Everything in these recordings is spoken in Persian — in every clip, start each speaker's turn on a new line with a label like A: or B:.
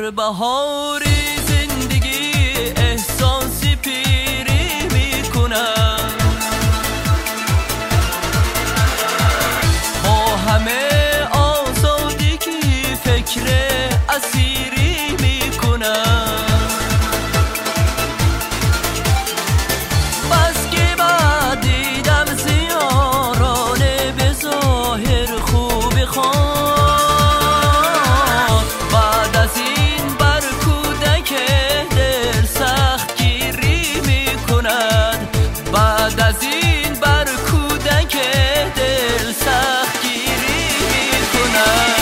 A: در بهاری زندگی احساسی پیری میکنم، با همه آزادگی فکر اسیری میکنم. بس که بعد دیدم زیارانه به ظاهر خوب خوان، بعد از این بر کودک دل سخت گیری میکند، بعد از این بر کودک دل سخت گیری میکند.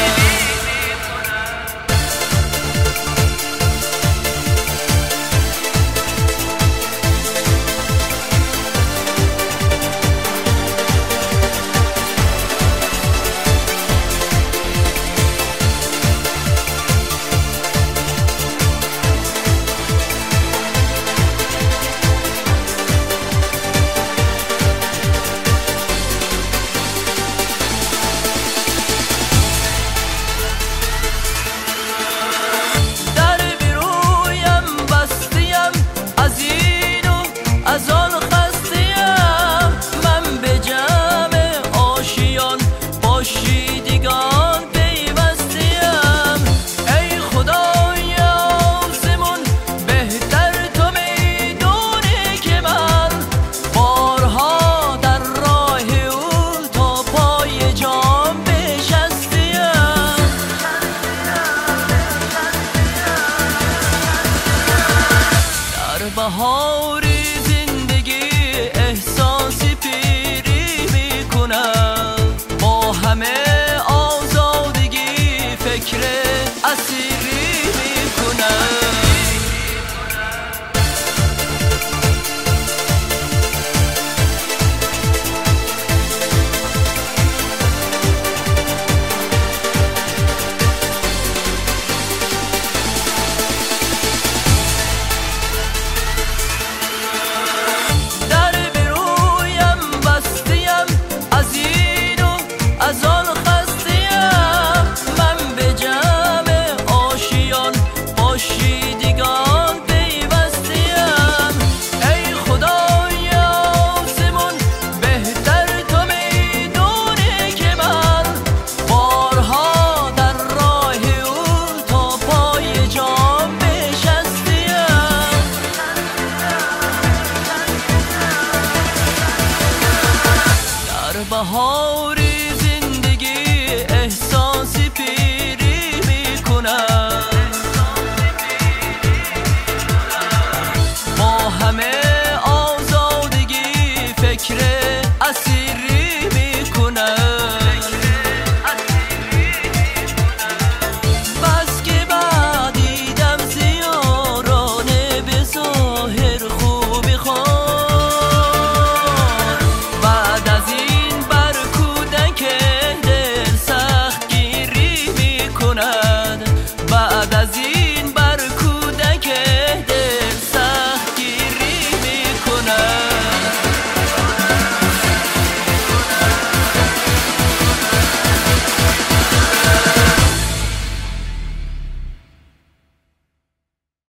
A: از آن خستیم من به جمع آشیان با شیدگان پیوستیم. ای خدای آسمون بهتر تو میدونی که من بارها در راه او تا پای جام بشستیم. در بهاری